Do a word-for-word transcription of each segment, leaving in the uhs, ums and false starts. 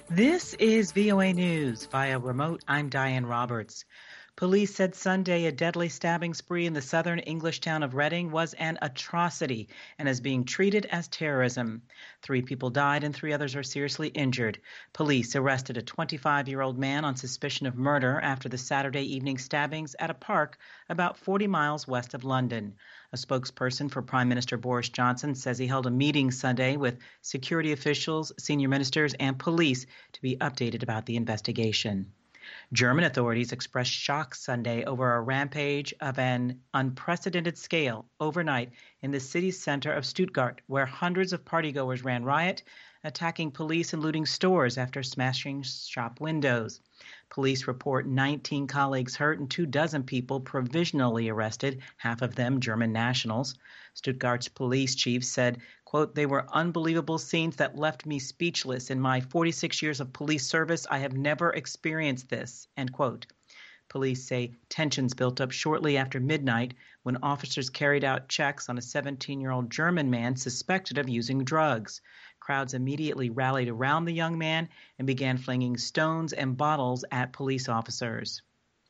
This is V O A News. Via remote, I'm Diane Roberts. Police said Sunday a deadly stabbing spree in the southern English town of Reading was an atrocity and is being treated as terrorism. Three people died and three others are seriously injured. Police arrested a twenty-five-year-old man on suspicion of murder after the Saturday evening stabbings at a park about forty miles west of London. A spokesperson for Prime Minister Boris Johnson says he held a meeting Sunday with security officials, senior ministers, and police to be updated about the investigation. German authorities expressed shock Sunday over a rampage of an unprecedented scale overnight in the city's center of Stuttgart, where hundreds of partygoers ran riot, attacking police and looting stores after smashing shop windows. Police report nineteen colleagues hurt and two dozen people provisionally arrested, half of them German nationals. Stuttgart's police chief said, quote, "They were unbelievable scenes that left me speechless. In my forty-six years of police service, I have never experienced this," end quote. Police say tensions built up shortly after midnight when officers carried out checks on a seventeen-year-old German man suspected of using drugs. Crowds immediately rallied around the young man and began flinging stones and bottles at police officers.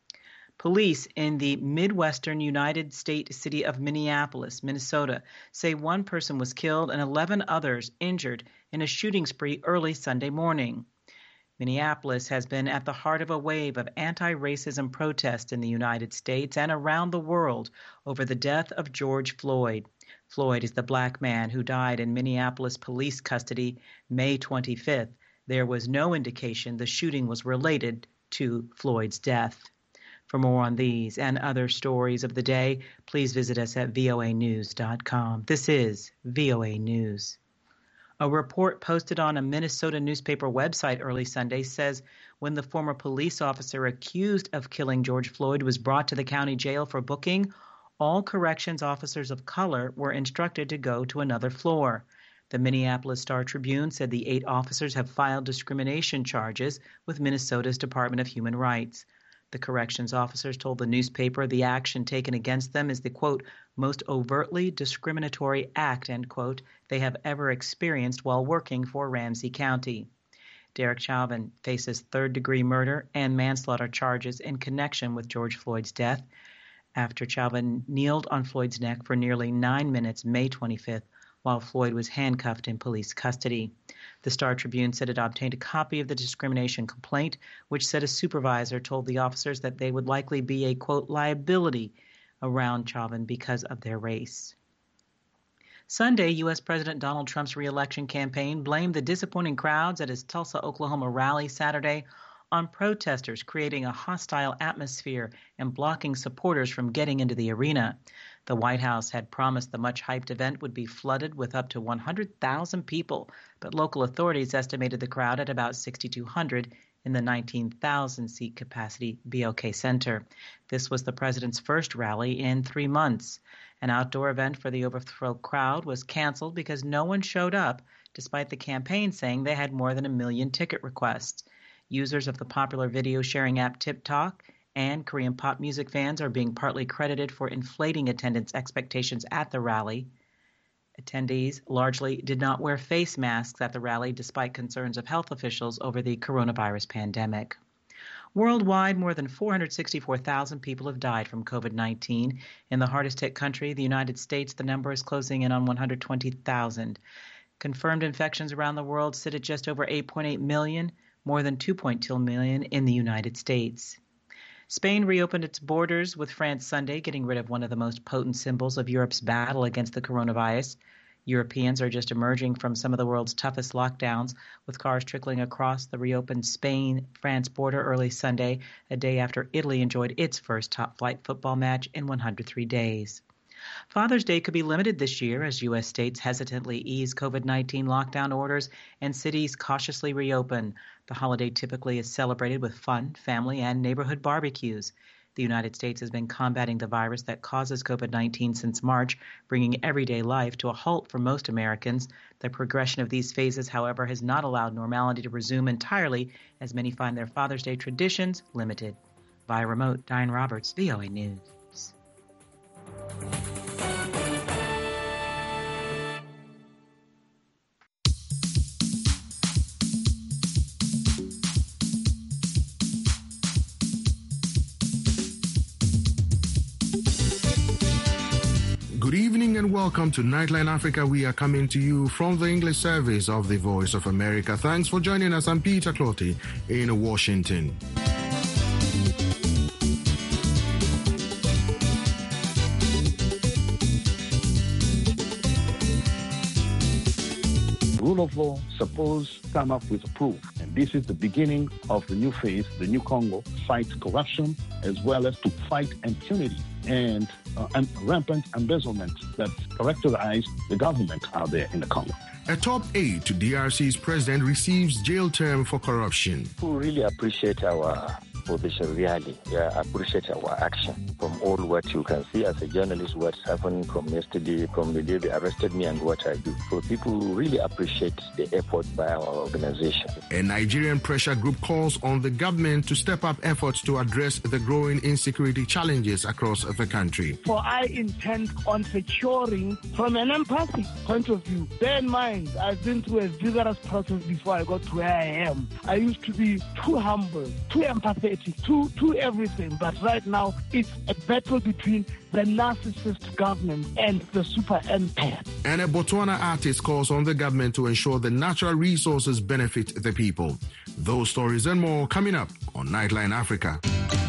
Police in the Midwestern United States city of Minneapolis, Minnesota, say one person was killed and eleven others injured in a shooting spree early Sunday morning. Minneapolis has been at the heart of a wave of anti-racism protests in the United States and around the world over the death of George Floyd. Floyd is the black man who died in Minneapolis police custody May twenty-fifth. There was no indication the shooting was related to Floyd's death. For more on these and other stories of the day, please visit us at V O A news dot com. This is V O A News. A report posted on a Minnesota newspaper website early Sunday says when the former police officer accused of killing George Floyd was brought to the county jail for booking, all corrections officers of color were instructed to go to another floor. The Minneapolis Star-Tribune said the eight officers have filed discrimination charges with Minnesota's Department of Human Rights. The corrections officers told the newspaper the action taken against them is the, quote, most overtly discriminatory act, end quote, they have ever experienced while working for Ramsey County. Derek Chauvin faces third-degree murder and manslaughter charges in connection with George Floyd's death after Chauvin kneeled on Floyd's neck for nearly nine minutes May twenty-fifth while Floyd was handcuffed in police custody. The Star-Tribune said it obtained a copy of the discrimination complaint, which said a supervisor told the officers that they would likely be a, quote, liability around Chauvin because of their race. Sunday, U S President Donald Trump's re-election campaign blamed the disappointing crowds at his Tulsa, Oklahoma rally Saturday on protesters creating a hostile atmosphere and blocking supporters from getting into the arena. The White House had promised the much-hyped event would be flooded with up to one hundred thousand people, but local authorities estimated the crowd at about six thousand two hundred in the nineteen thousand seat capacity B O K Center. This was the president's first rally in three months. An outdoor event for the overflow crowd was canceled because no one showed up, despite the campaign saying they had more than a million ticket requests. Users of the popular video-sharing app TikTok and Korean pop music fans are being partly credited for inflating attendance expectations at the rally. Attendees largely did not wear face masks at the rally despite concerns of health officials over the coronavirus pandemic. Worldwide, more than four hundred sixty-four thousand people have died from COVID nineteen. In the hardest-hit country, the United States, the number is closing in on one hundred twenty thousand. Confirmed infections around the world sit at just over eight point eight million, more than two point two million in the United States. Spain reopened its borders with France Sunday, getting rid of one of the most potent symbols of Europe's battle against the coronavirus. Europeans are just emerging from some of the world's toughest lockdowns, with cars trickling across the reopened Spain-France border early Sunday, a day after Italy enjoyed its first top-flight football match in one hundred three days. Father's Day could be limited this year as U S states hesitantly ease COVID nineteen lockdown orders and cities cautiously reopen. The holiday typically is celebrated with fun, family, and neighborhood barbecues. The United States has been combating the virus that causes COVID nineteen since March, bringing everyday life to a halt for most Americans. The progression of these phases, however, has not allowed normality to resume entirely, as many find their Father's Day traditions limited. Via remote, Diane Roberts, V O A News. Good evening and welcome to Nightline Africa. We are coming to you from the English service of the Voice of America. Thanks for joining us. I'm Peter Clotty in Washington. Rule of law supposed to come up with a proof. And this is the beginning of the new phase, the new Congo, fight corruption as well as to fight impunity and, uh, and rampant embezzlement that characterize the government out there in the Congo. A top aide to D R C's president receives jail term for corruption. We really appreciate our position, really. Yeah, appreciate our action. From all what you can see as a journalist, what's happening from yesterday, from the day they arrested me and what I do. So people really appreciate the effort by our organization. A Nigerian pressure group calls on the government to step up efforts to address the growing insecurity challenges across the country. For I intend on securing from an empathic point of view. Bear in mind, I've been through a vigorous process before I got to where I am. I used to be too humble, too empathetic, too, too everything. But right now, it's a battle between the narcissist government and the super empire. And a Botswana artist calls on the government to ensure the natural resources benefit the people. Those stories and more coming up on Nightline Africa.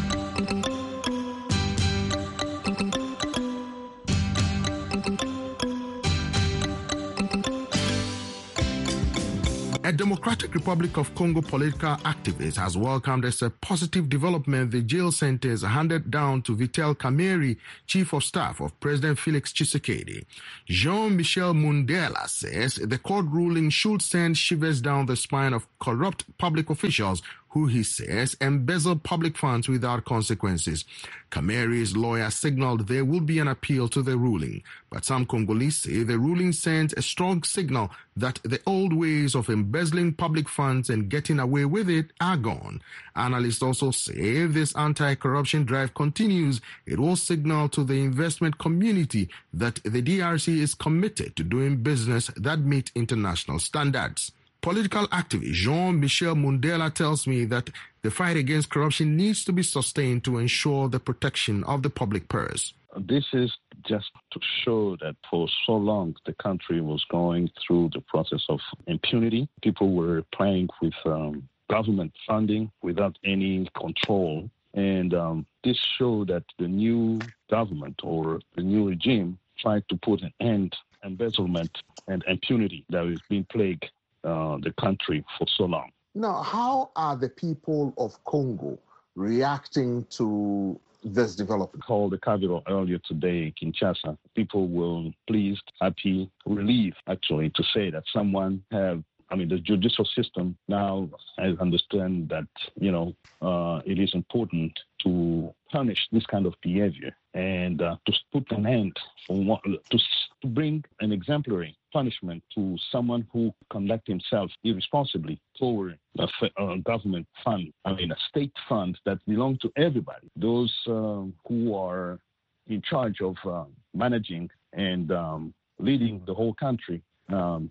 A Democratic Republic of Congo political activist has welcomed as a positive development the jail sentence handed down to Vital Kamerhe, Chief of Staff of President Felix Tshisekedi. Jean-Michel Mundela says the court ruling should send shivers down the spine of corrupt public officials who he says embezzle public funds without consequences. Kamerhe's lawyer signaled there will be an appeal to the ruling, but some Congolese say the ruling sends a strong signal that the old ways of embezzling public funds and getting away with it are gone. Analysts also say if this anti-corruption drive continues, it will signal to the investment community that the D R C is committed to doing business that meet international standards. Political activist Jean-Michel Mundela tells me that the fight against corruption needs to be sustained to ensure the protection of the public purse. This is just to show that for so long the country was going through the process of impunity. People were playing with um, government funding without any control. And um, this showed that the new government or the new regime tried to put an end to embezzlement and impunity that has been plagued Uh, the country for so long. Now, how are the people of Congo reacting to this development? Called the capital earlier today, Kinshasa. People were pleased, happy, relieved, actually, to say that someone have, I mean, the judicial system now has understand that, you know, uh, it is important to punish this kind of behavior and uh, to put an end, for, to, to bring an exemplary punishment to someone who conduct himself irresponsibly toward a, a government fund, I mean a state fund that belong to everybody. Those uh, who are in charge of uh, managing and um, leading the whole country. Um,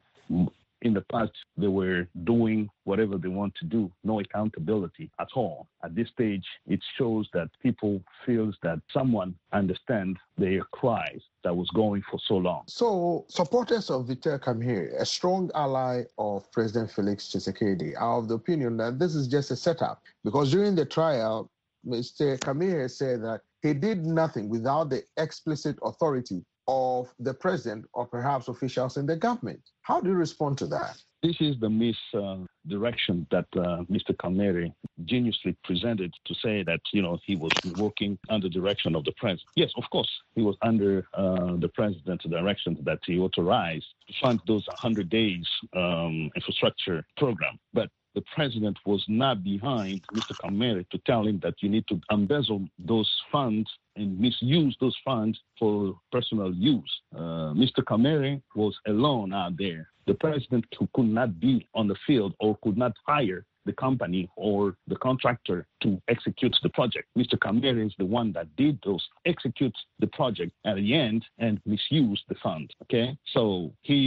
in the past, they were doing whatever they want to do, no accountability at all. At this stage, it shows that people feel that someone understands their cries that was going for so long. So, supporters of Vital Kamerhe, a strong ally of President Felix Tshisekedi, are of the opinion that this is just a setup. Because during the trial, Mister Kamerhe said that he did nothing without the explicit authority of the president or perhaps officials in the government. How do you respond to that? This is the misdirection uh, that uh, Mister Kamerhe geniusly presented to say that, you know, he was working under direction of the president. Yes, of course, he was under uh, the president's direction that he authorized to fund those one hundred days um, infrastructure program. But the president was not behind Mister Kamerhe to tell him that you need to embezzle those funds and misuse those funds for personal use. Uh, Mister Kamerhe was alone out there. The president who could not be on the field or could not hire the company or the contractor to execute the project. Mister Kamerhe is the one that did those, execute the project at the end and misuse the fund. Okay, so he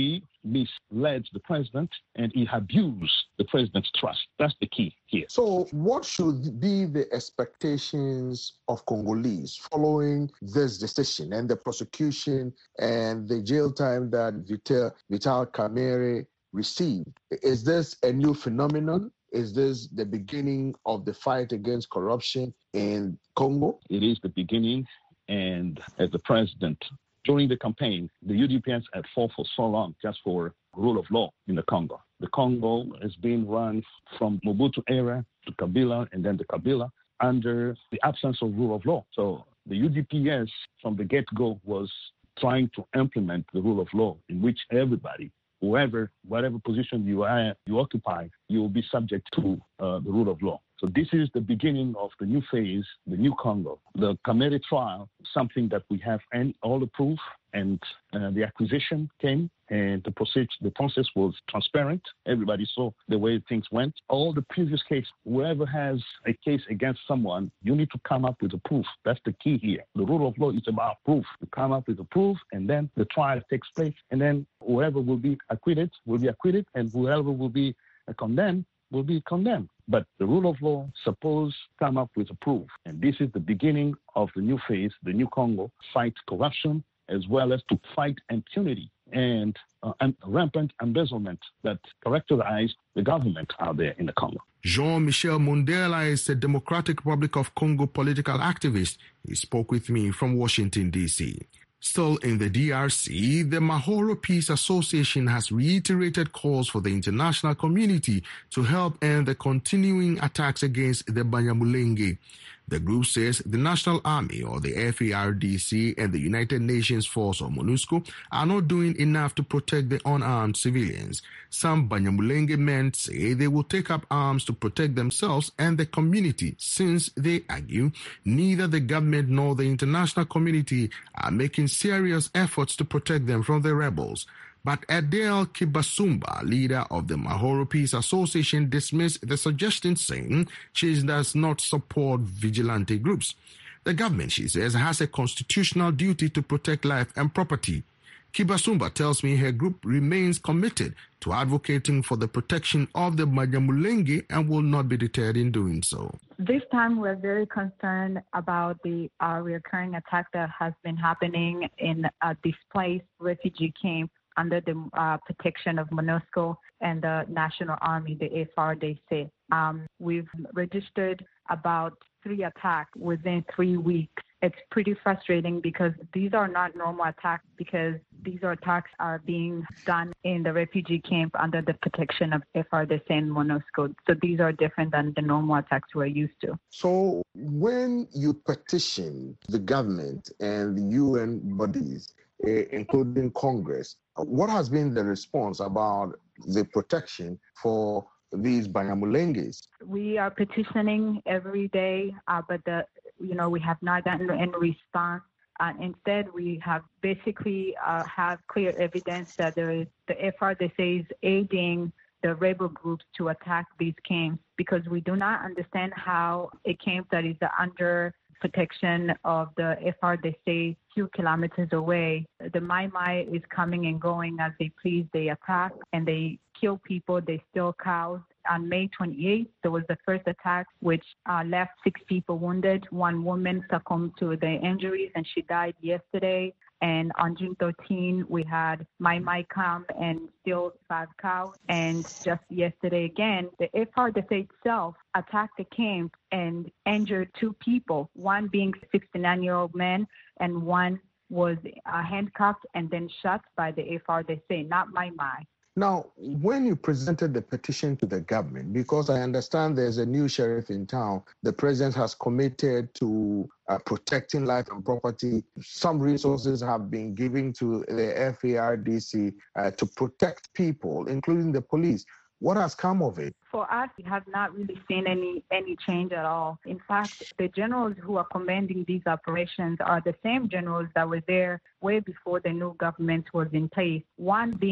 misled the president and he abused the president's trust. That's the key here. So what should be the expectations of Congolese following this decision and the prosecution and the jail time that Vital, Vital Kamerhe received? Is this a new phenomenon? Is this the beginning of the fight against corruption in Congo? It is the beginning, and as the president, during the campaign, the U D P S had fought for so long just for rule of law in the Congo. The Congo is being run from Mobutu era to Kabila and then to Kabila under the absence of rule of law. So the U D P S from the get-go was trying to implement the rule of law in which everybody, whoever, whatever position you are, you occupy, you will be subject to uh, the rule of law. So this is the beginning of the new phase, the new Congo. The Kamerhe trial, something that we have and all the proof, and uh, the acquisition came, and the process, the process was transparent. Everybody saw the way things went. All the previous case, whoever has a case against someone, you need to come up with a proof. That's the key here. The rule of law is about proof. You come up with a proof, and then the trial takes place, and then whoever will be acquitted will be acquitted, and whoever will be uh, condemned will be condemned. But the rule of law suppose come up with a proof. And this is the beginning of the new phase, the new Congo, fight corruption, as well as to fight impunity and, uh, and rampant embezzlement that characterized the government out there in the Congo. Jean-Michel Mundela is a Democratic Republic of Congo political activist. He spoke with me from Washington, D C Still in the D R C, the Mahoro Peace Association has reiterated calls for the international community to help end the continuing attacks against the Banyamulenge. The group says the National Army, or the F A R D C, and the United Nations Force, or MONUSCO, are not doing enough to protect the unarmed civilians. Some Banyamulenge men say they will take up arms to protect themselves and the community, since, they argue, neither the government nor the international community are making serious efforts to protect them from the rebels. But Adele Kibasumba, leader of the Mahoro Peace Association, dismissed the suggestion, saying she does not support vigilante groups. The government, she says, has a constitutional duty to protect life and property. Kibasumba tells me her group remains committed to advocating for the protection of the Banyamulenge and will not be deterred in doing so. This time we're very concerned about the uh, recurring attack that has been happening in a displaced refugee camp under the uh, protection of MONUSCO and the National Army, the F A R D C. Um, we've registered about three attacks within three weeks. It's pretty frustrating because these are not normal attacks, because these are attacks are being done in the refugee camp under the protection of F A R D C and MONUSCO. So these are different than the normal attacks we're used to. So when you petition the government and the U N bodies, including Congress, what has been the response about the protection for these Banyamulenges? We are petitioning every day, uh, but the you know we have not gotten any response. Uh, instead, we have basically uh, have clear evidence that there is the F A R D C is aiding the rebel groups to attack these camps, because we do not understand how a camp that is under protection of the F A R D C few kilometers away, the Mai Mai is coming and going as they please. They attack and they kill people. They steal cows. On May twenty-eighth, there was the first attack, which uh, left six people wounded. One woman succumbed to the injuries, and she died yesterday. And on June thirteenth, we had Mai Mai come and steal five cows. And just yesterday again, the F A R D C itself attacked the camp and injured two people, one being a sixty-nine-year-old man, and one was uh, handcuffed and then shot by the F A R D C, not Mai Mai. Now, when you presented the petition to the government, because I understand there's a new sheriff in town, the president has committed to uh, protecting life and property. Some resources have been given to the F A R D C uh, to protect people, including the police. What has come of it? For us, we have not really seen any any change at all. In fact, the generals who are commanding these operations are the same generals that were there way before the new government was in place. One being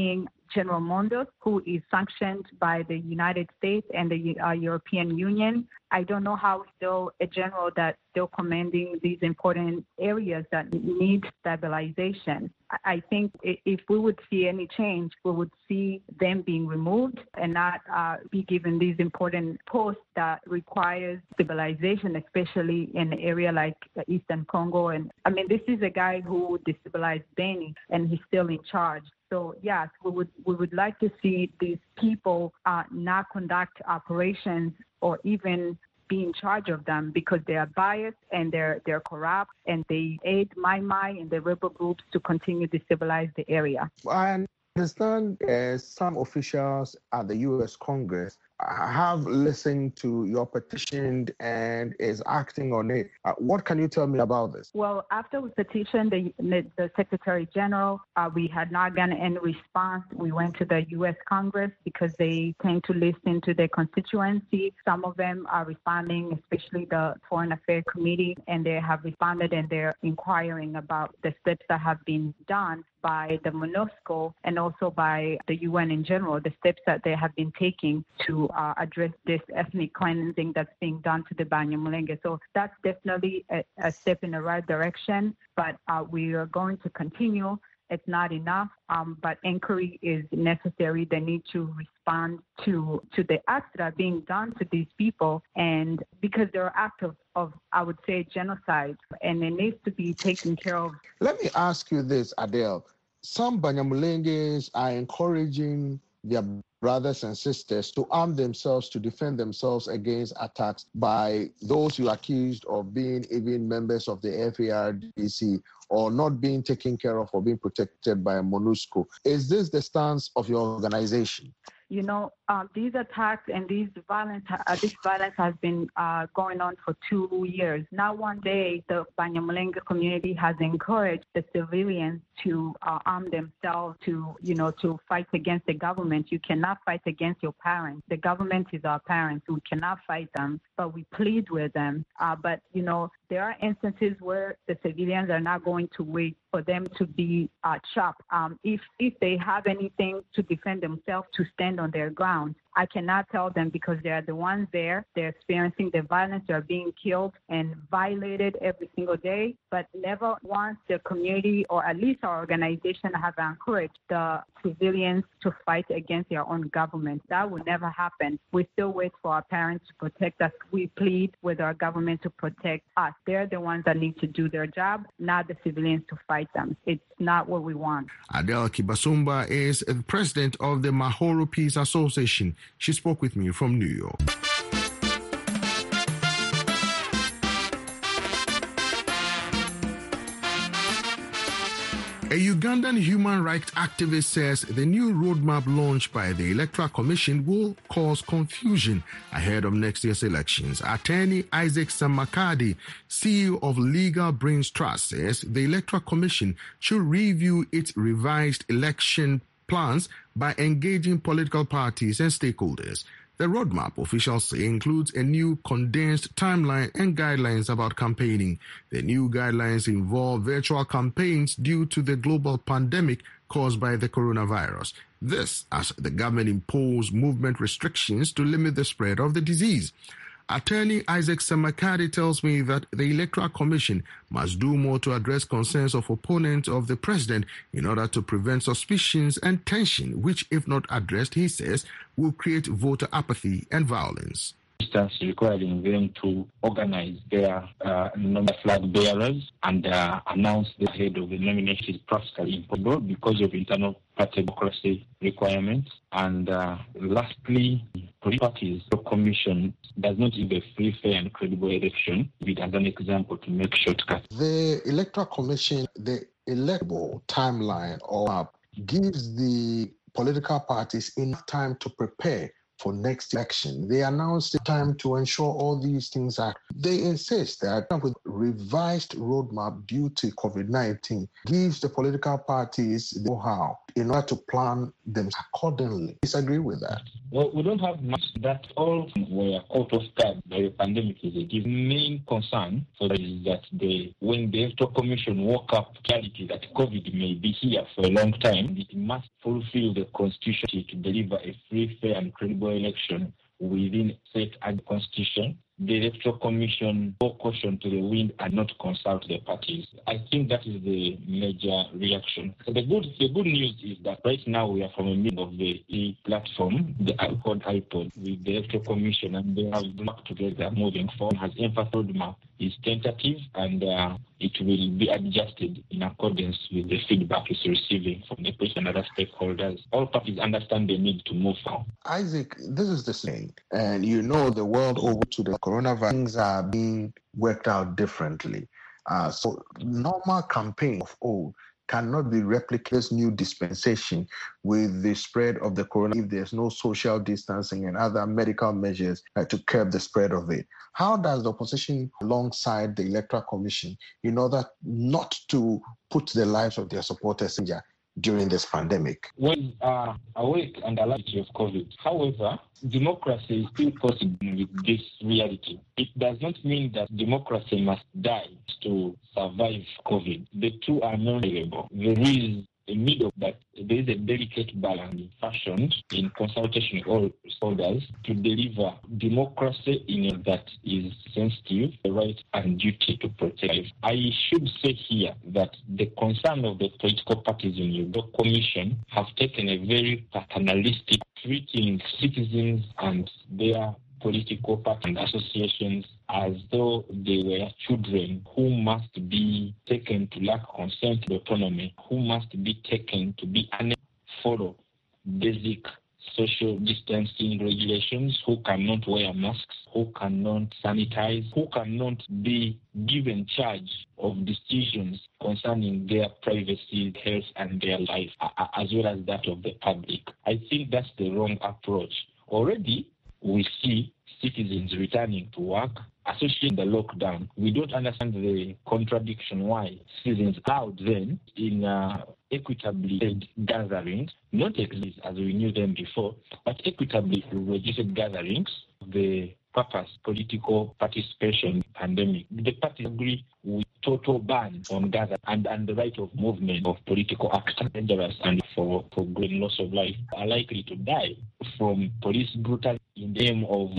General Mondos, who is sanctioned by the United States and the uh, European Union. I don't know how still a general that's still commanding these important areas that need stabilization. I think if we would see any change, we would see them being removed and not uh, be given these important posts that requires stabilization, especially in an area like Eastern Congo. And I mean, this is a guy who destabilized Beni, and he's still in charge. So yes, we would we would like to see these people uh, not conduct operations or even be in charge of them, because they are biased and they're they're corrupt, and they aid Mai Mai and the rebel groups to continue to destabilize the area. I understand uh, some officials at the U S Congress have listened to your petition and is acting on it. Uh, what can you tell me about this? Well, after we petitioned the, the Secretary General, uh, we had not gotten any response. We went to the U S Congress because they tend to listen to their constituency. Some of them are responding, especially the Foreign Affairs Committee, and they have responded and they're inquiring about the steps that have been done by the MONUSCO and also by the U N in general, the steps that they have been taking to uh, address this ethnic cleansing that's being done to the Banyamulenge. So that's definitely a, a step in the right direction, but uh, we are going to continue. It's not enough, um, but inquiry is necessary. They need to respond to to the acts that are being done to these people, and because they're acts of, of, I would say, genocide, and it needs to be taken care of. Let me ask you this, Adele. Some Banyamulenges are encouraging their brothers and sisters to arm themselves to defend themselves against attacks by those you accused of being even members of the F A R D C or not being taken care of or being protected by MONUSCO. Is this the stance of your organization? You know, uh, these attacks and these violence, uh, this violence has been uh, going on for two years. Now, one day, the Banyamulenge community has encouraged the civilians to uh, arm themselves to, you know, to fight against the government. You cannot fight against your parents. The government is our parents. We cannot fight them, but we plead with them. Uh, but, you know, there are instances where the civilians are not going to wait for them to be uh, chopped. Um, if if they have anything to defend themselves, to stand on their ground, I cannot tell them because they are the ones there. They're experiencing the violence. They're being killed and violated every single day. But never once the community, or at least our organization, have encouraged the civilians to fight against their own government. That will never happen. We still wait for our parents to protect us. We plead with our government to protect us. They're the ones that need to do their job, not the civilians to fight them. It's not what we want. Adele Kibasumba is the president of the Mahoro Peace Association. She spoke with me from New York. A Ugandan human rights activist says the new roadmap launched by the Electoral Commission will cause confusion ahead of next year's elections. Attorney Isaac Samakadi, C E O of Legal Brains Trust, says the Electoral Commission should review its revised election plans by engaging political parties and stakeholders. The roadmap, officials say, includes a new condensed timeline and guidelines about campaigning. The new guidelines involve virtual campaigns due to the global pandemic caused by the coronavirus. This as the government imposed movement restrictions to limit the spread of the disease. Attorney Isaac Samakadi tells me that the Electoral Commission must do more to address concerns of opponents of the president in order to prevent suspicions and tension, which, if not addressed, he says, will create voter apathy and violence. Instance requiring them to organize their uh, number flag bearers and uh, announce the head of the nomination is practically impossible because of internal party democracy requirements. And uh, lastly, political parties, the commission does not give a free, fair, and credible election. It as an example to make shortcuts. The Electoral Commission, the electoral timeline or map gives the political parties enough time to prepare for next election. They announced the time to ensure all these things are. They insist that with revised roadmap due to COVID nineteen gives the political parties the know-how in order to plan them accordingly. Disagree with that? Well, we don't have much that all were caught off guard by the pandemic. Is the main concern for that is that the when the Electoral Commission woke up clarity that COVID may be here for a long time, it must fulfill the constitution to deliver a free, fair, and credible election within set and constitution. The Electoral Commission bore caution to the wind and not consult the parties. I think that is the major reaction. So the good the good news is that right now we are from a meeting of the E platform, the iPod iPod, with the Electoral Commission, and they have worked together moving forward. Has emphasized roadmap is tentative, and uh, it will be adjusted in accordance with the feedback it's receiving from the patient and other stakeholders. All parties understand the need to move forward. Isaac, this is the thing, and you know the world over to the coronavirus, things are being worked out differently. Uh, so normal campaign of old cannot be replicated. This new dispensation with the spread of the corona, if there's no social distancing and other medical measures uh, to curb the spread of it. How does the opposition alongside the Electoral Commission in order not to put the lives of their supporters in danger during this pandemic? We are awake and alert of COVID. However, democracy is still possible with this reality. It does not mean that democracy must die to survive COVID. The two are non-variable. There is a middle that there is a delicate balance fashioned in consultation with all stakeholders to deliver democracy in a that is sensitive, the right and duty to protect life. I should say here that the concern of the political parties in the Commission have taken a very paternalistic treating citizens and their political parties and associations as though they were children who must be taken to lack consent and autonomy, who must be taken to be unable to follow basic social distancing regulations, who cannot wear masks, who cannot sanitize, who cannot be given charge of decisions concerning their privacy, health, and their life, as well as that of the public. I think that's the wrong approach. Already, we see citizens returning to work, associating the lockdown. We don't understand the contradiction why citizens allowed then in uh, equitably held gatherings, not exist as we knew them before, but equitably registered gatherings, the purpose, political participation in the pandemic. The parties agree with total ban on gather and, and the right of movement of political actors, dangerous and for, for great loss of life, are likely to die from police brutality in the name of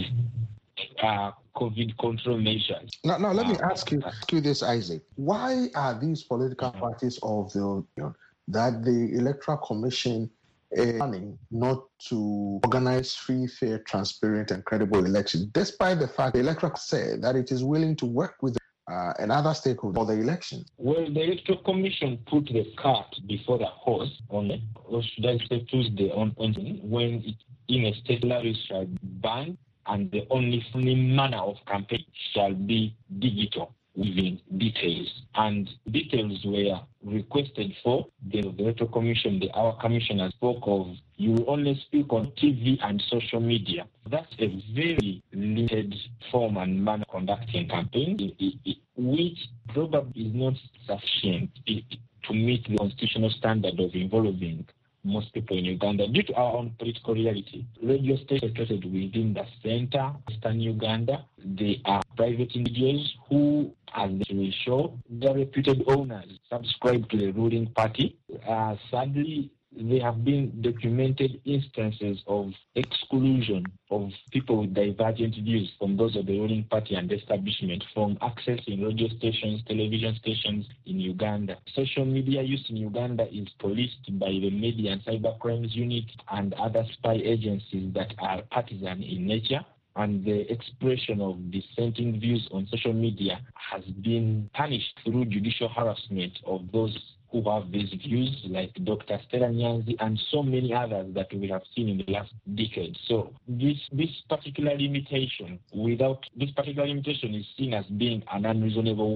uh, COVID control measures. Now, now let me uh, ask you, to this, Isaac. Why are these political parties of the Union that the Electoral Commission is planning not to organize free, fair, transparent, and credible elections, despite the fact the Electoral said that it is willing to work with uh, another stakeholder for the election? Well, the Electoral Commission put the cart before the horse on, or should I say Tuesday, on, on when it, in a state lottery shall be banned, and the only, only manner of campaign shall be digital, within details. And details were requested for. The Electoral Commission, the our commissioner spoke of, you will only speak on T V and social media. That's a very limited form and manner of conducting campaign, it, it, which probably is not sufficient it, to meet the constitutional standard of involving most people in Uganda due to our own political reality. Radio stations located within the center, Western Uganda, they are private individuals who, as they will show, they're reputed owners, subscribe to the ruling party. Uh, sadly, there have been documented instances of exclusion of people with divergent views from those of the ruling party and establishment from accessing radio stations, television stations in Uganda. Social media use in Uganda is policed by the Media and Cyber Crimes Unit and other spy agencies that are partisan in nature. And the expression of dissenting views on social media has been punished through judicial harassment of those who have these views, like Doctor Stella Nyanzi and so many others that we have seen in the last decade. So this this particular limitation, without this particular limitation is seen as being an unreasonable way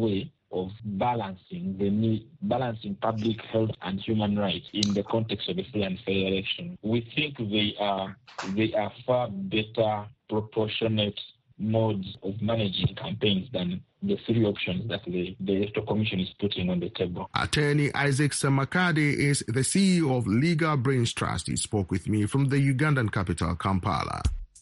of balancing the need, balancing public health and human rights in the context of a free and fair election. We think they are they are far better proportionate modes of managing campaigns than the three options that the, the Electoral Commission is putting on the table. Attorney Isaac Semakade is the C E O of Legal Brains Trust. He spoke with me from the Ugandan capital, Kampala.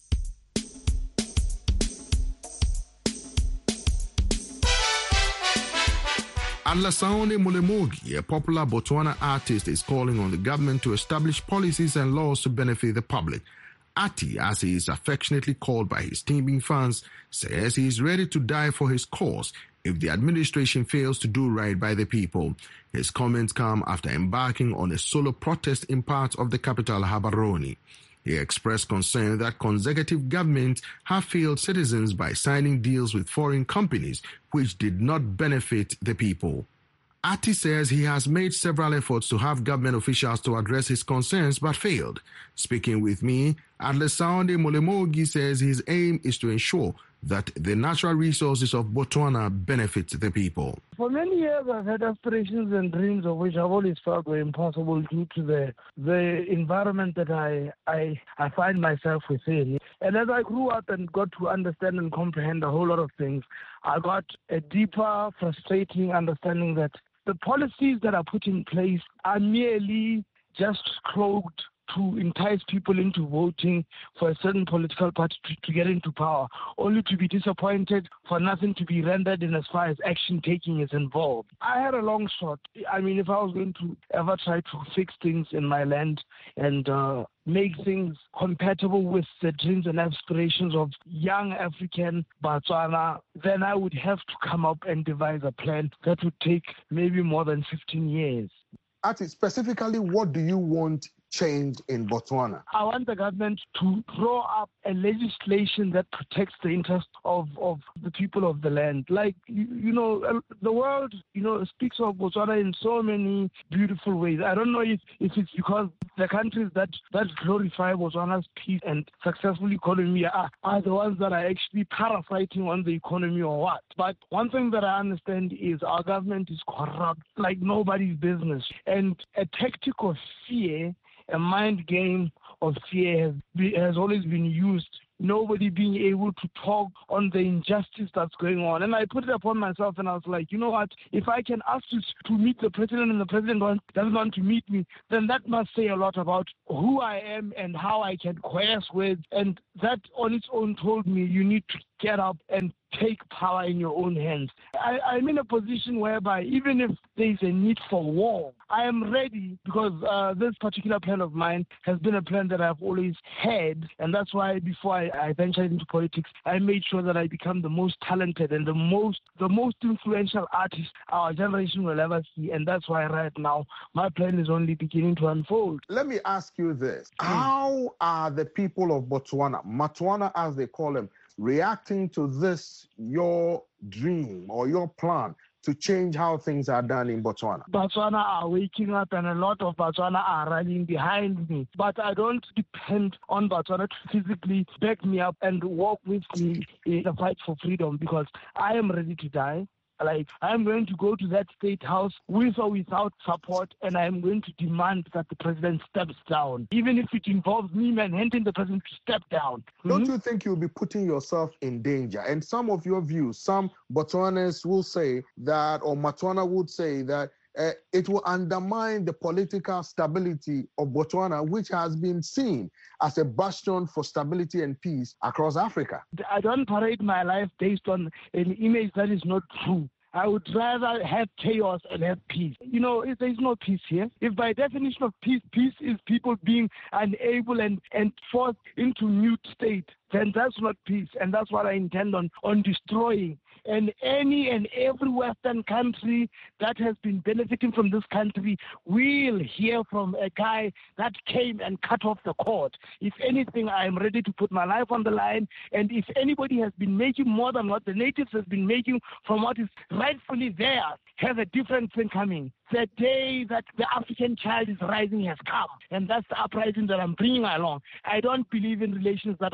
Alasaone Mulemogi, a popular Botswana artist, is calling on the government to establish policies and laws to benefit the public. Ati, as he is affectionately called by his teeming fans, says he is ready to die for his cause if the administration fails to do right by the people. His comments come after embarking on a solo protest in parts of the capital, Gaborone. He expressed concern that consecutive governments have failed citizens by signing deals with foreign companies which did not benefit the people. Ati says he has made several efforts to have government officials to address his concerns but failed. Speaking with me, Alasaone Mulemogi says his aim is to ensure that the natural resources of Botswana benefit the people. For many years, I've had aspirations and dreams of which I've always felt were impossible due to the the environment that I, I I find myself within. And as I grew up and got to understand and comprehend a whole lot of things, I got a deeper, frustrating understanding that the policies that are put in place are merely just cloaked to entice people into voting for a certain political party to, to get into power, only to be disappointed for nothing to be rendered in as far as action taking is involved. I had a long shot. I mean, if I was going to ever try to fix things in my land and uh, make things compatible with the dreams and aspirations of young African Botswana, then I would have to come up and devise a plan that would take maybe more than fifteen years. Ati, specifically, what do you want change in Botswana? I want the government to draw up a legislation that protects the interests of, of the people of the land. Like, you, you know, the world, you know, speaks of Botswana in so many beautiful ways. I don't know if, if it's because the countries that, that glorify Botswana's peace and successful economy are, are the ones that are actually parasiting on the economy or what. But one thing that I understand is our government is corrupt like nobody's business. And a tactic of fear, a mind game of fear has, be, has always been used. Nobody being able to talk on the injustice that's going on. And I put it upon myself and I was like, you know what? If I can ask you to meet the president and the president doesn't want to meet me, then that must say a lot about who I am and how I can coerce with. And that on its own told me you need to get up and take power in your own hands. I, I'm in a position whereby even if there's a need for war, I am ready because uh, this particular plan of mine has been a plan that I've always had. And that's why before I, I ventured into politics, I made sure that I become the most talented and the most the most influential artist our generation will ever see. And that's why right now my plan is only beginning to unfold. Let me ask you this. How are the people of Botswana, Matwana as they call them, reacting to this, your dream or your plan to change how things are done in Botswana? Botswana are waking up and a lot of Botswana are running behind me. But I don't depend on Botswana to physically back me up and walk with me in the fight for freedom because I am ready to die. Like, I'm going to go to that state house with or without support, and I'm going to demand that the president steps down, even if it involves me mandating the president to step down. Don't Mm-hmm. you think you'll be putting yourself in danger? And some of your views, some Botswanans will say that, or Matwana would say that, Uh, it will undermine the political stability of Botswana, which has been seen as a bastion for stability and peace across Africa. I don't parade my life based on an image that is not true. I would rather have chaos and have peace. You know, if there's no peace here, if by definition of peace, peace is people being unable and, and forced into mute state, then that's not peace. And that's what I intend on, on destroying. And any and every Western country that has been benefiting from this country will hear from a guy that came and cut off the cord. If anything, I am ready to put my life on the line. And if anybody has been making more than what the natives has been making from what is rightfully theirs, has a different thing coming. The day that the African child is rising has come. And that's the uprising that I'm bringing along. I don't believe in relations that are toxic.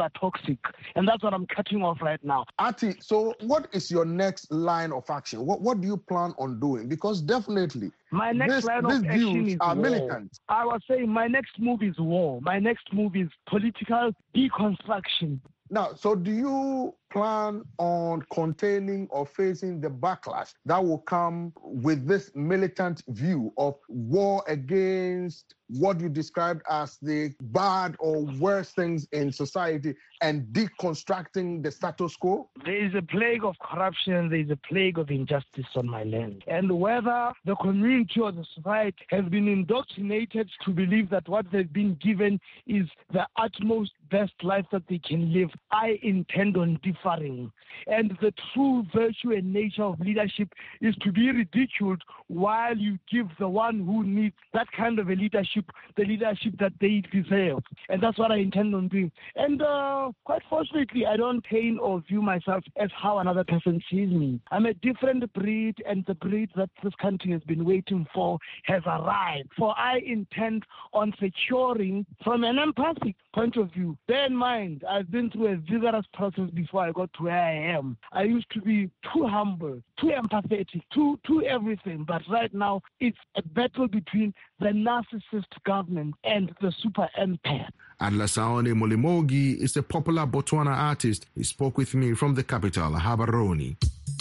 toxic. And that's what I'm cutting off right now. Ati, so what is your next line of action? What what do you plan on doing? Because definitely my next this, line these of action views is are war. militant. I was saying my next move is war. My next move is political deconstruction. Now, so do you plan on containing or facing the backlash that will come with this militant view of war against what you described as the bad or worst things in society and deconstructing the status quo? There is a plague of corruption, there is a plague of injustice on my land. And whether the community or the society has been indoctrinated to believe that what they've been given is the utmost best life that they can live, I intend on differing. And the true virtue and nature of leadership is to be ridiculed while you give the one who needs that kind of a leadership the leadership that they deserve. And that's what I intend on doing. And uh, quite fortunately, I don't paint or view myself as how another person sees me. I'm a different breed, and the breed that this country has been waiting for has arrived. For I intend on securing from an empathic point of view. Bear in mind, I've been through a vigorous process before I got to where I am. I used to be too humble, too empathetic, too, too everything. But right now, it's a battle between the narcissist government and the super empire. Adlasaone Molimogi is a popular Botswana artist. He spoke with me from the capital, Gaborone.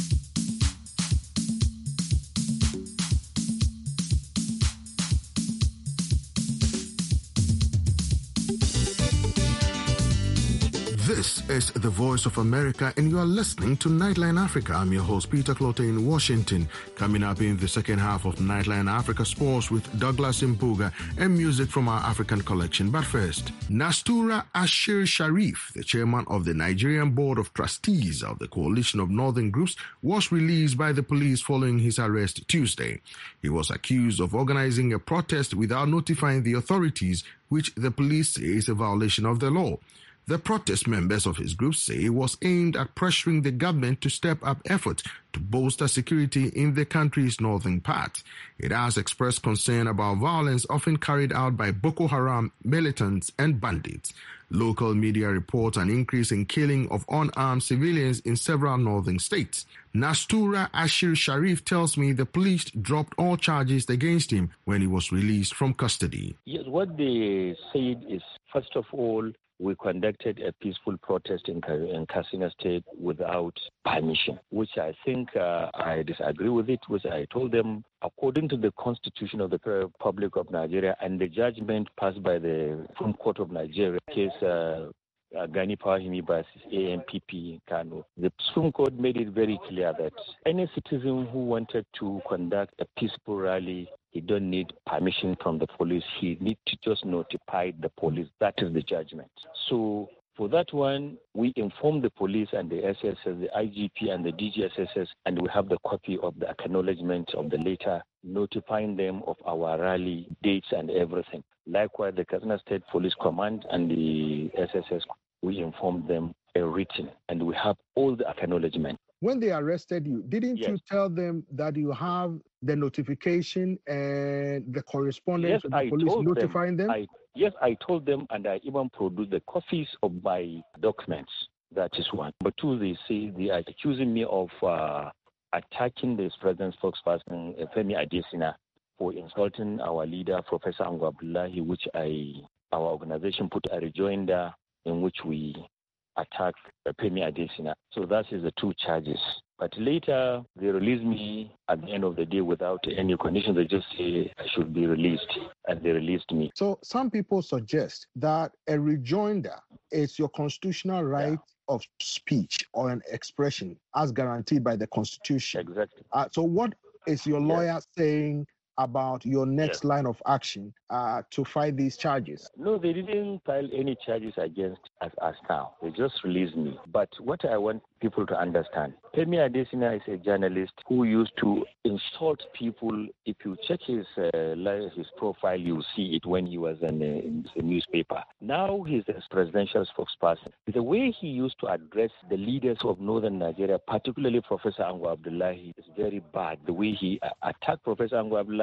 This is the Voice of America, and you are listening to Nightline Africa. I'm your host, Peter Clote in Washington. Coming up in the second half of Nightline Africa Sports with Douglas Mpuga and music from our African collection. But first, Nastura Ashir Sharif, the chairman of the Nigerian Board of Trustees of the Coalition of Northern Groups, was released by the police following his arrest Tuesday. He was accused of organizing a protest without notifying the authorities, which the police say is a violation of the law. The protest members of his group say it was aimed at pressuring the government to step up efforts to bolster security in the country's northern part. It has expressed concern about violence often carried out by Boko Haram militants and bandits. Local media report an increase in killing of unarmed civilians in several northern states. Nastura Ashir Sharif tells me the police dropped all charges against him when he was released from custody. Yes, what they said is, first of all, we conducted a peaceful protest in, in Katsina State without permission, which I think uh, I disagree with it, which I told them, according to the Constitution of the Republic of Nigeria and the judgment passed by the Supreme Court of Nigeria, case uh, uh, Gani Pawahimi versus A N P P Kano, the Supreme Court made it very clear that any citizen who wanted to conduct a peaceful rally, he don't need permission from the police. He needs to just notify the police. That is the judgment. So for that one, we informed the police and the S S S, the I G P and the D G S S S, and we have the copy of the acknowledgement of the letter notifying them of our rally dates and everything. Likewise, the Katsina State Police Command and the S S S, we informed them a written, and we have all the acknowledgement. When they arrested you, didn't Yes. you tell them that you have the notification and the correspondence Yes, with the I police told notifying them? I, yes, I told them, and I even produced the copies of my documents. That is one. But two, they say they are accusing me of uh, attacking the president's spokesperson, Femi Adesina, for insulting our leader, Professor Ango Abdullahi, which I, our organization put a rejoinder in which we attack Femi Adesina. So that is the two charges. But later, they released me at the end of the day without any condition. They just say I should be released, and they released me. So some people suggest that a rejoinder is your constitutional right yeah. of speech or an expression as guaranteed by the Constitution. Exactly. Uh, so what is your lawyer yes. saying about your next yes. line of action uh, to fight these charges? No, they didn't file any charges against us, us now. They just released me. But what I want people to understand, Femi Adesina is a journalist who used to insult people. If you check his uh, his profile, you'll see it when he was in, a, in the newspaper. Now he's a presidential spokesperson. The way he used to address the leaders of northern Nigeria, particularly Professor Ango Abdullahi, is very bad. The way he uh, attacked Professor Ango Abdullahi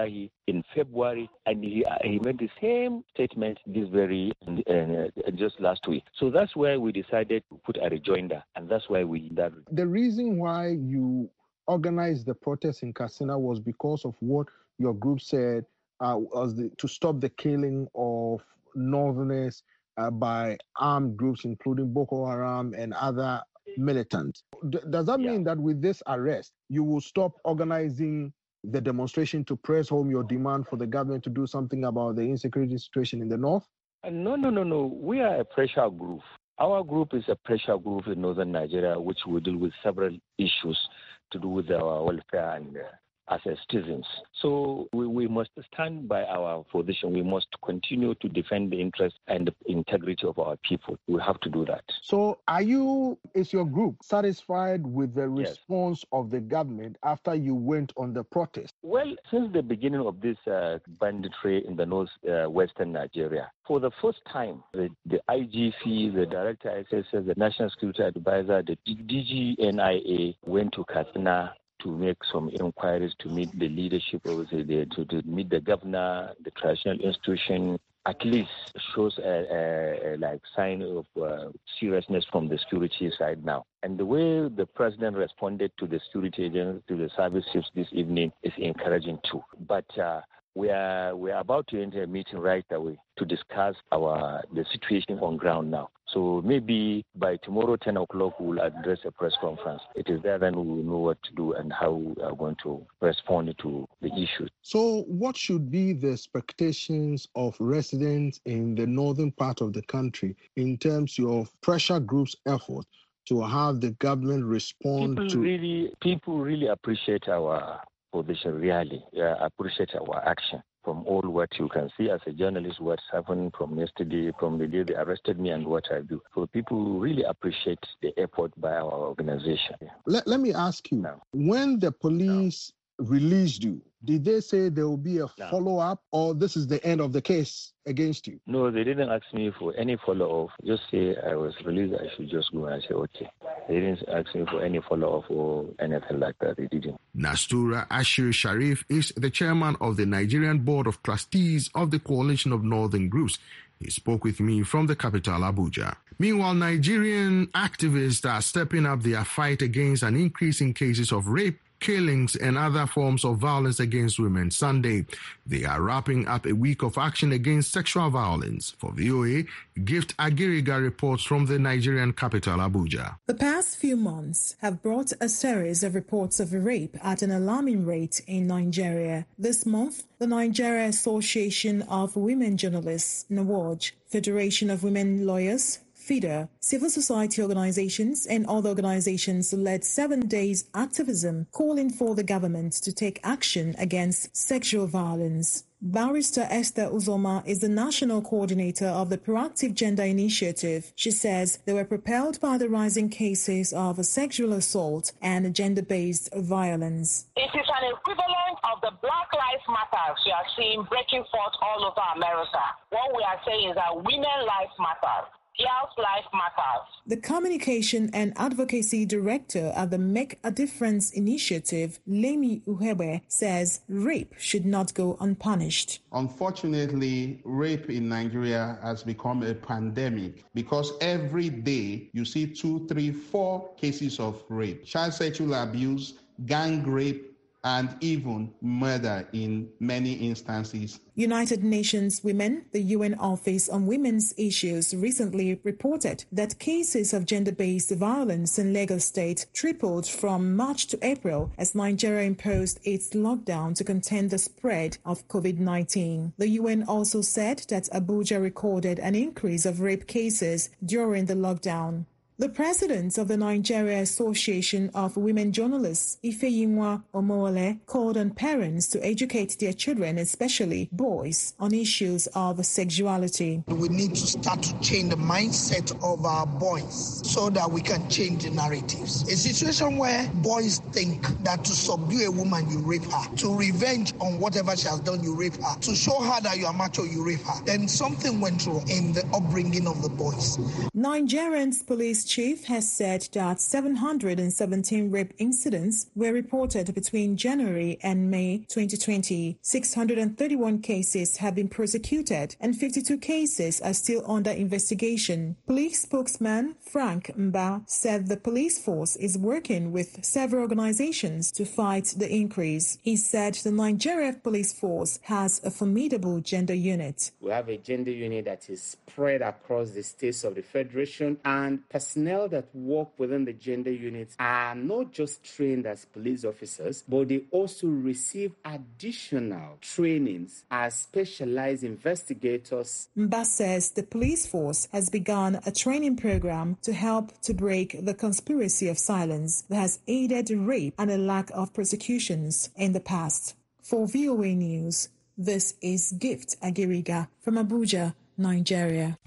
Abdullahi in February, and he, uh, he made the same statement this very uh, just last week. So that's why we decided to put a rejoinder, and that's why we did that. The reason why you organized the protest in Katsina was because of what your group said uh, was the, to stop the killing of Northerners uh, by armed groups, including Boko Haram and other militants. D- does that yeah. mean that with this arrest, you will stop organizing the demonstration to press home your demand for the government to do something about the insecurity situation in the north? Uh, no, no, no, no. We are a pressure group. Our group is a pressure group in northern Nigeria, which will deal with several issues to do with our welfare and uh, as citizens. So we, we must stand by our position. We must continue to defend the interest and the integrity of our people. We have to do that. So are you, is your group satisfied with the response yes. of the government after you went on the protest? Well, since the beginning of this uh, banditry in the north uh, western Nigeria, for the first time, the, the I G P, the Director S S S, the National Security Advisor, the D G N I A went to Katsina to make some inquiries, to meet the leadership, of the, to, to meet the governor, the traditional institution, at least shows a, a, a like sign of uh, seriousness from the security side now. And the way the president responded to the security agents, to the service chiefs this evening is encouraging too. But uh, we are we are about to enter a meeting right away to discuss our the situation on ground now. So maybe by tomorrow, ten o'clock, we'll address a press conference. It is there then we will know what to do and how we are going to respond to the issues. So what should be the expectations of residents in the northern part of the country in terms of pressure groups' effort to have the government respond people to... Really, people really appreciate our position, really, uh, appreciate our action. From all what you can see as a journalist, what's happened from yesterday, from the day they arrested me and what I do. So people really appreciate the effort by our organization. Let, let me ask you, no. when the police no. released you, did they say there will be a no. follow-up or this is the end of the case against you? No, they didn't ask me for any follow-up. Just say I was released, I should just go and say, okay. They didn't ask me for any follow-up or anything like that. They didn't. Nastura Ashir Sharif is the chairman of the Nigerian Board of Trustees of the Coalition of Northern Groups. He spoke with me from the capital, Abuja. Meanwhile, Nigerian activists are stepping up their fight against an increase in cases of rape, killings and other forms of violence against women Sunday. They are wrapping up a week of action against sexual violence. For V O A, Gift Agiriga reports from the Nigerian capital, Abuja. The past few months have brought a series of reports of rape at an alarming rate in Nigeria. This month, the Nigeria Association of Women Journalists, NAWOJ, Federation of Women Lawyers, FIDA, civil society organizations and other organizations led seven days activism calling for the government to take action against sexual violence. Barrister Esther Uzoma is the national coordinator of the Proactive Gender Initiative. She says they were propelled by the rising cases of sexual assault and gender-based violence. It is an equivalent of the Black Lives Matter we are seeing breaking forth all over America. What we are saying is that women lives matter. Girls' life matters. The Communication and Advocacy Director at the Make a Difference Initiative, Lemi Uhebe, says rape should not go unpunished. Unfortunately, rape in Nigeria has become a pandemic because every day you see two, three, four cases of rape, child sexual abuse, gang rape, and even murder in many instances. United Nations Women, the U N Office on Women's Issues, recently reported that cases of gender-based violence in Lagos State tripled from March to April as Nigeria imposed its lockdown to contain the spread of COVID nineteen. The U N also said that Abuja recorded an increase of rape cases during the lockdown. The president of the Nigeria Association of Women Journalists, Ifeyinwa Omowole, called on parents to educate their children, especially boys, on issues of sexuality. We need to start to change the mindset of our boys so that we can change the narratives. A situation where boys think that to subdue a woman, you rape her, to revenge on whatever she has done, you rape her, to show her that you are macho, you rape her, then something went wrong in the upbringing of the boys. Nigerians police chief has said that seven hundred seventeen rape incidents were reported between January and May twenty twenty. six hundred thirty-one cases have been prosecuted and fifty-two cases are still under investigation. Police spokesman Frank Mba said the police force is working with several organizations to fight the increase. He said the Nigeria Police Force has a formidable gender unit. We have a gender unit that is spread across the states of the Federation, and personnel that work within the gender units are not just trained as police officers, but they also receive additional trainings as specialized investigators. Mba says the police force has begun a training program to help to break the conspiracy of silence that has aided rape and a lack of prosecutions in the past. For V O A News, this is Gift Agiriga from Abuja, Nigeria.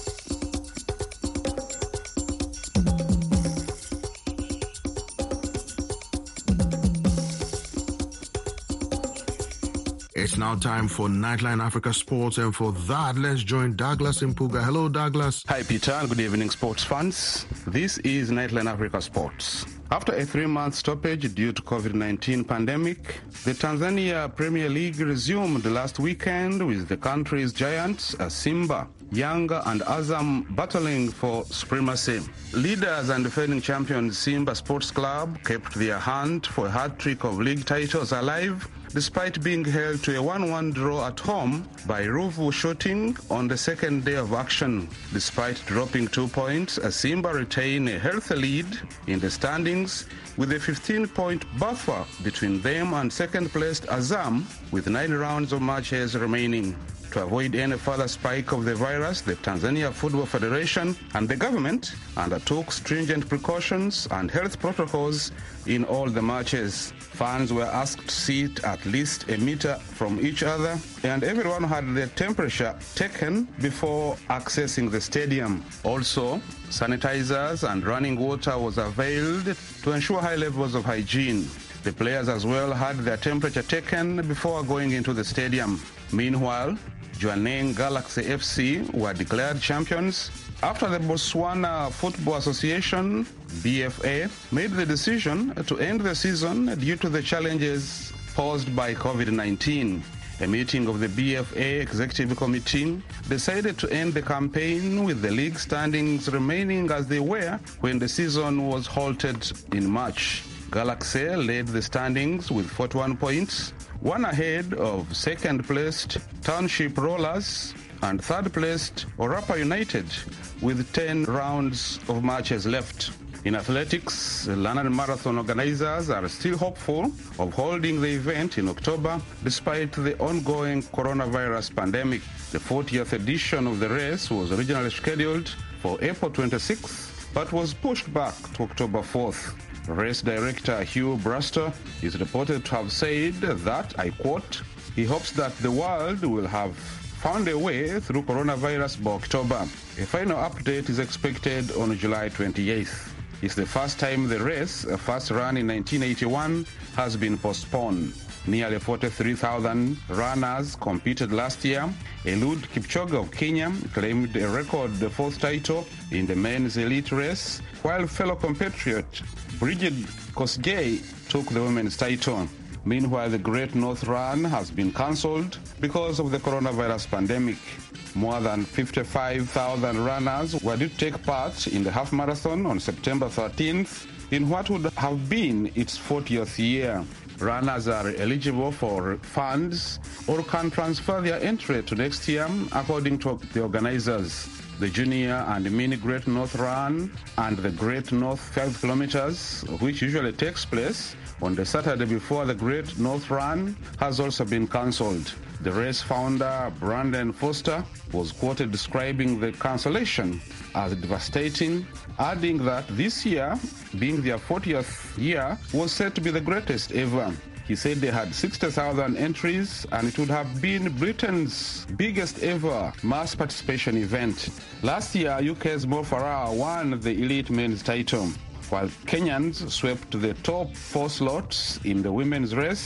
It's now time for Nightline Africa Sports, and for that, let's join Douglas Impuga. Hello, Douglas. Hi, Peter, and good evening, sports fans. This is Nightline Africa Sports. After a three-month stoppage due to COVID nineteen pandemic, the Tanzania Premier League resumed last weekend with the country's giants, Simba, Yanga, and Azam battling for supremacy. Leaders and defending champions Simba Sports Club kept their hunt for a hat-trick of league titles alive, despite being held to a one one draw at home by Ruvu Shooting on the second day of action. Despite dropping two points, Simba retain a healthy lead in the standings with a fifteen-point buffer between them and second-placed Azam with nine rounds of matches remaining. To avoid any further spike of the virus, the Tanzania Football Federation and the government undertook stringent precautions and health protocols in all the matches. Fans were asked to sit at least a meter from each other, and everyone had their temperature taken before accessing the stadium. Also, sanitizers and running water was availed to ensure high levels of hygiene. The players as well had their temperature taken before going into the stadium. Meanwhile, Jwaneng Galaxy F C were declared champions after the Botswana Football Association, B F A, made the decision to end the season due to the challenges posed by COVID nineteen. A meeting of the B F A Executive Committee decided to end the campaign with the league standings remaining as they were when the season was halted in March. Galaxy led the standings with forty-one points, one ahead of second-placed Township Rollers and third-placed Orapa United with ten rounds of matches left. In athletics, the London Marathon organizers are still hopeful of holding the event in October despite the ongoing coronavirus pandemic. The fortieth edition of the race was originally scheduled for April twenty-sixth but was pushed back to October fourth. Race director Hugh Braster is reported to have said that, I quote, he hopes that the world will have found a way through coronavirus by October. A final update is expected on July twenty-eighth. It's the first time the race, a first run in nineteen eighty-one, has been postponed. Nearly forty-three thousand runners competed last year. Eliud Kipchoge of Kenya claimed a record fourth title in the men's elite race, while fellow compatriot Brigid Kosgei took the women's title. Meanwhile, the Great North Run has been cancelled because of the coronavirus pandemic. More than fifty-five thousand runners were due to take part in the half marathon on September thirteenth in what would have been its fortieth year. Runners are eligible for funds or can transfer their entry to next year, according to the organizers. The Junior and Mini Great North Run and the Great North five kilometers, which usually takes place on the Saturday before the Great North Run, has also been cancelled. The race founder, Brandon Foster, was quoted describing the cancellation as devastating, adding that this year, being their fortieth year, was said to be the greatest ever. He said they had sixty thousand entries and it would have been Britain's biggest ever mass participation event. Last year, U K's Mo Farah won the elite men's title, while Kenyans swept the top four slots in the women's race,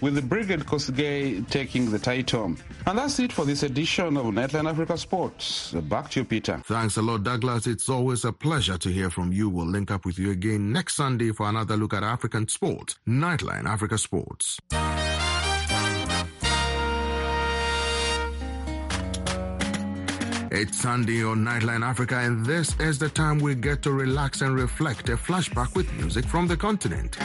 with the Brigade Kosgei taking the title. And that's it for this edition of Nightline Africa Sports. Back to you, Peter. Thanks a lot, Douglas. It's always a pleasure to hear from you. We'll link up with you again next Sunday for another look at African sports. Nightline Africa Sports. It's Sunday on Nightline Africa, and this is the time we get to relax and reflect. A flashback with music from the continent.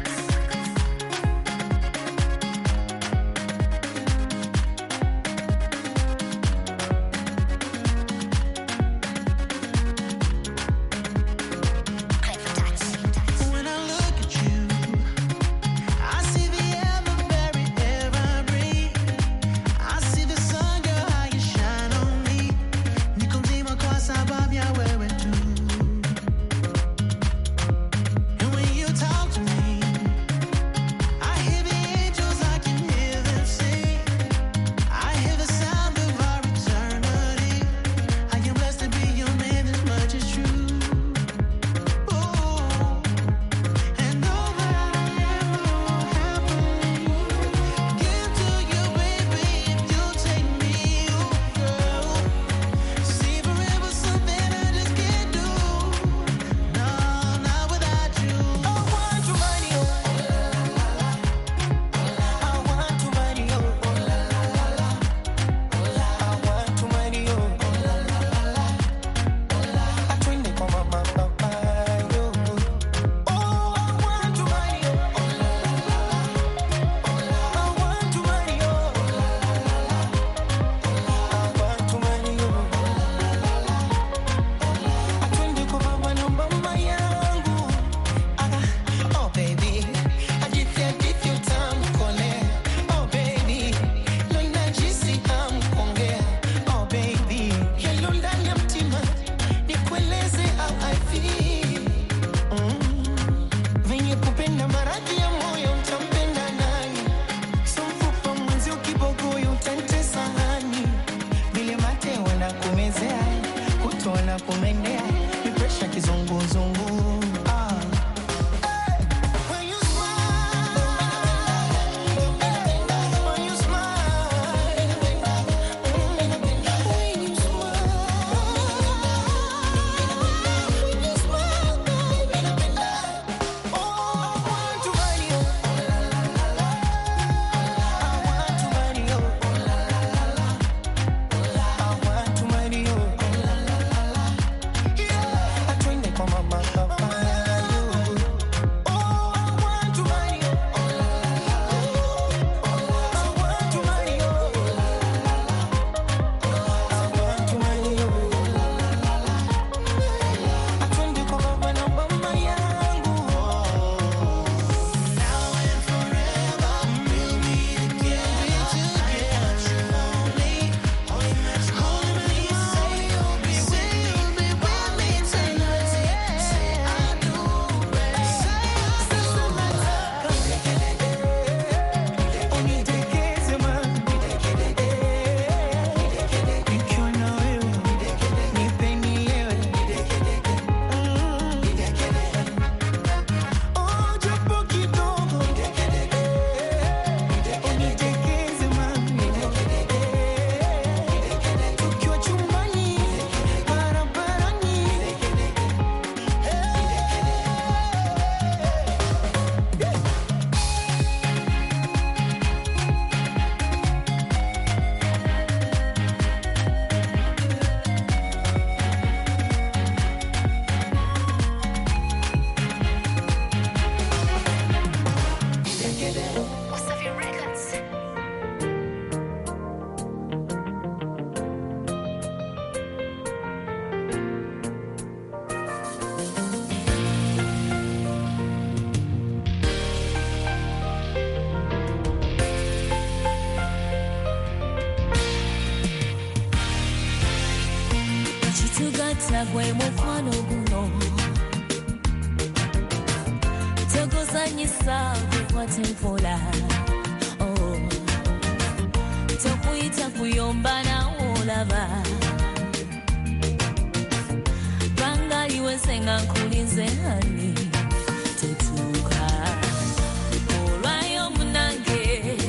gwe mukwano guno teguzanyisa gukwata empola tokuyita kuyomba nawo olaba bangaliwe senga nkulize hani tetuuka olwayo munange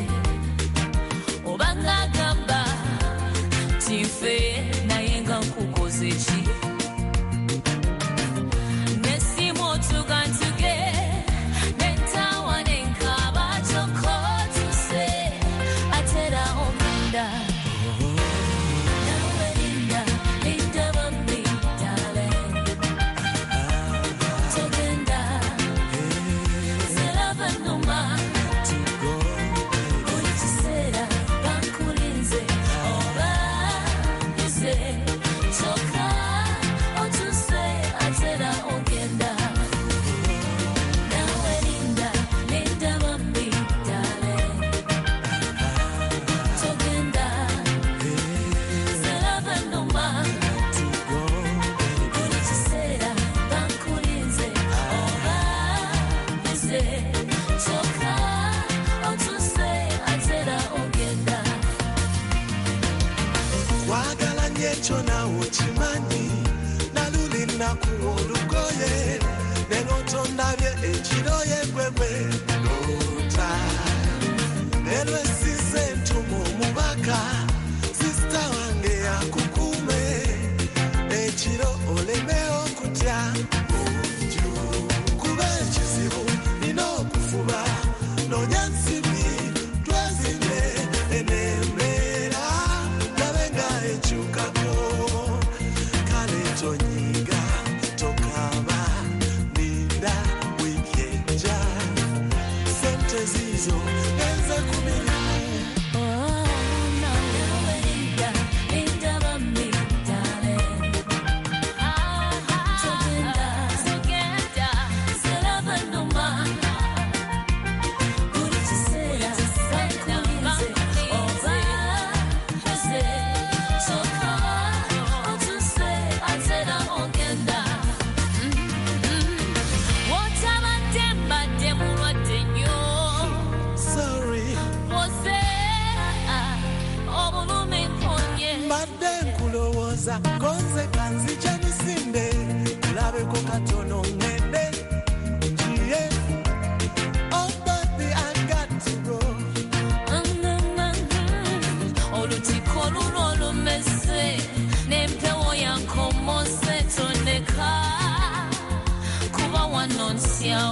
nonsiao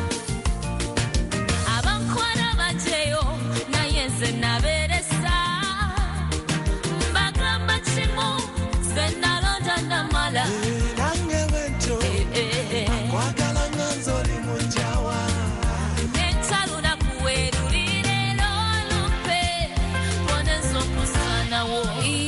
abankwara bajeyo naye nze naberesa bagamba kimu ze nalonda namala nange bwentyo kwagala nga nzoli munjawa nentaluna kuwerulire lolupe ponezo kusanawo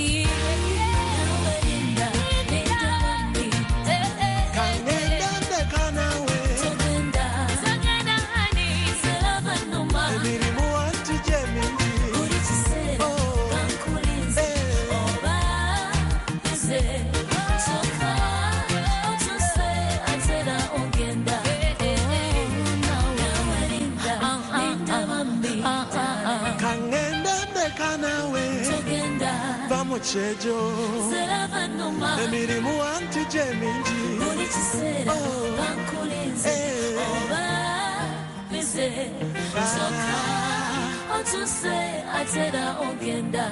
Chejo emirimu anti jeminji buli kiseera bankulinze oba bize soka otuse atera ogenda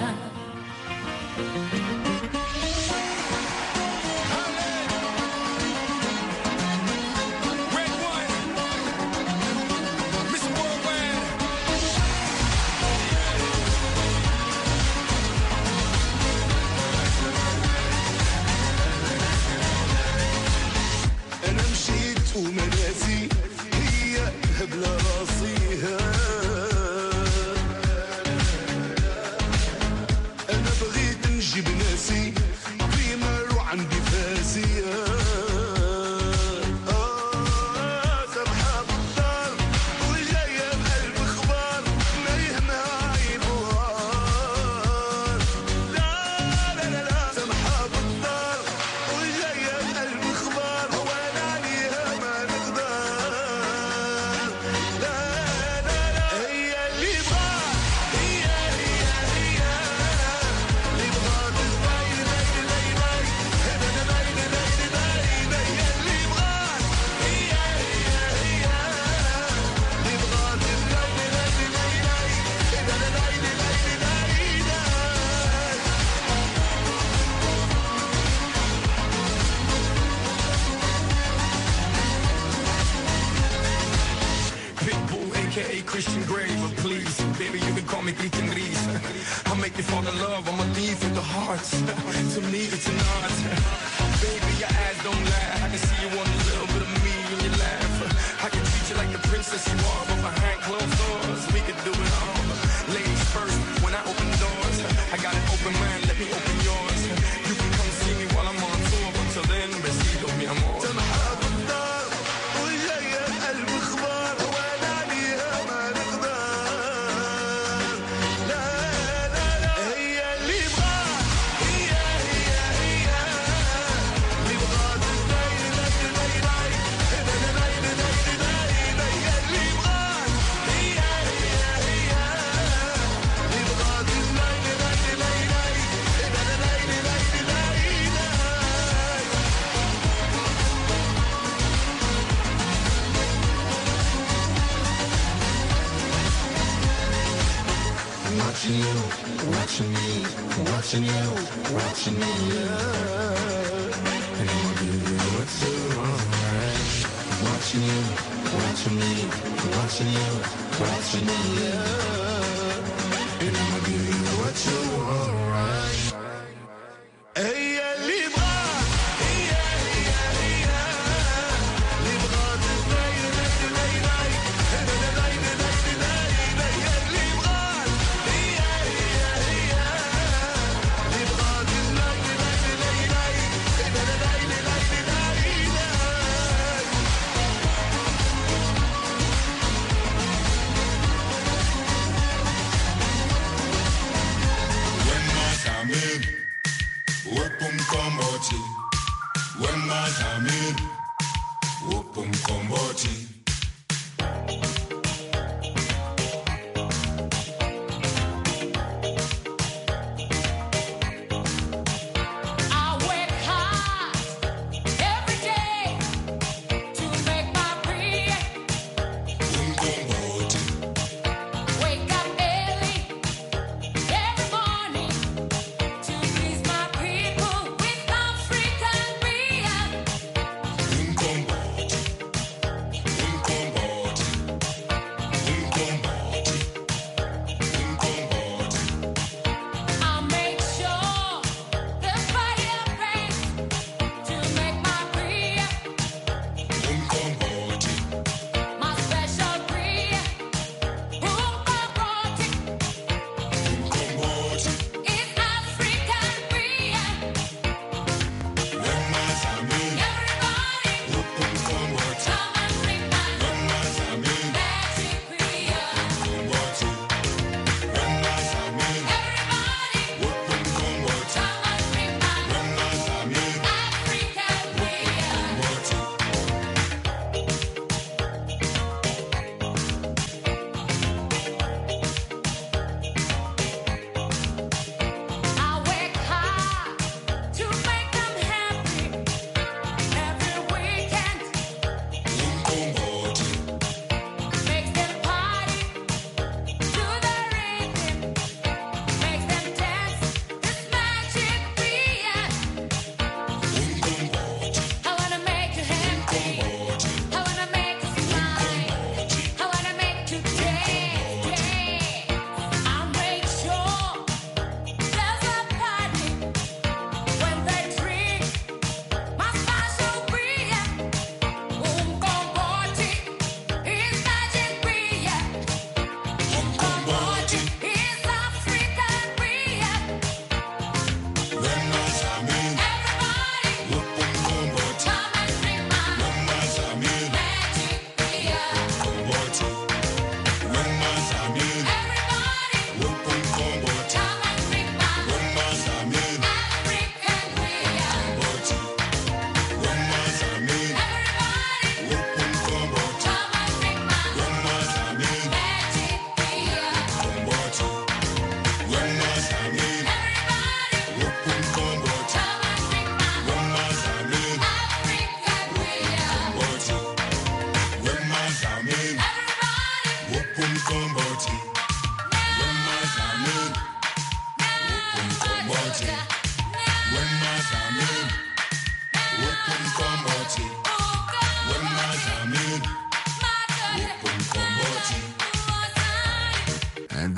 Christian Grey, but please, baby, you can call me Ethan Reese. I'll make you fall in love, I'm a thief with the hearts. To me, it's an art. Baby, your eyes don't lie. I can see you want a little bit of me when you laugh. I can treat you like the princess you are, but behind closed doors, we can do it all. Ladies first, when I open doors, I got an open mind, let me open yours. You can come see me while I'm on tour, but till then, besito mi amor. Watching you, watching me, watching you, watching me. And I'ma give you what you want, right? Watching you, watching me, watching you, watching me. And I'ma give you what you want, right? Hey,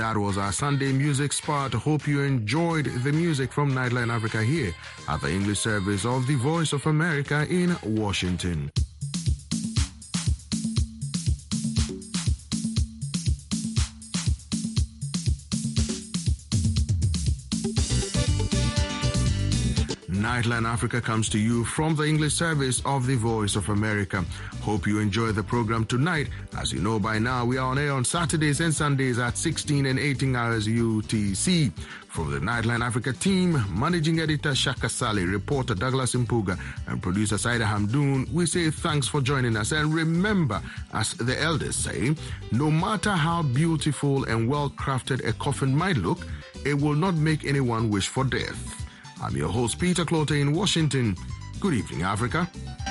that was our Sunday music spot. Hope you enjoyed the music from Nightline Africa here at the English service of the Voice of America in Washington. Nightline Africa comes to you from the English service of the Voice of America. Hope you enjoy the program tonight. As you know by now, we are on air on Saturdays and Sundays at sixteen and eighteen hours U T C. From the Nightline Africa team, Managing Editor Shaka Sali, reporter Douglas Impuga, and producer Saida Hamdoun, we say thanks for joining us. And remember, as the elders say, no matter how beautiful and well-crafted a coffin might look, it will not make anyone wish for death. I'm your host, Peter Clote in Washington. Good evening, Africa.